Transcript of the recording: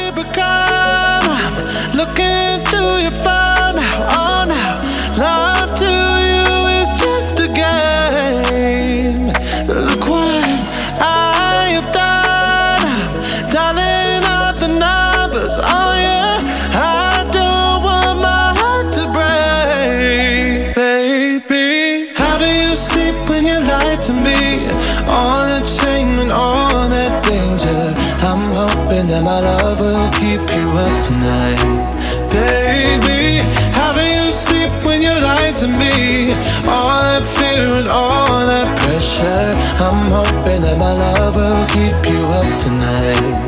you become? I'm looking through your phone now, oh now. Love to you is just a game. Look what I have done. I'm dialing up the numbers, oh yeah. I don't want my heart to break, baby. How do you sleep when you lie to me? All that shame and all that danger. I'm hoping that my love will keep you up tonight, baby. How do you sleep when you lie to me? All that fear and all that pressure. I'm hoping that my love will keep you up tonight.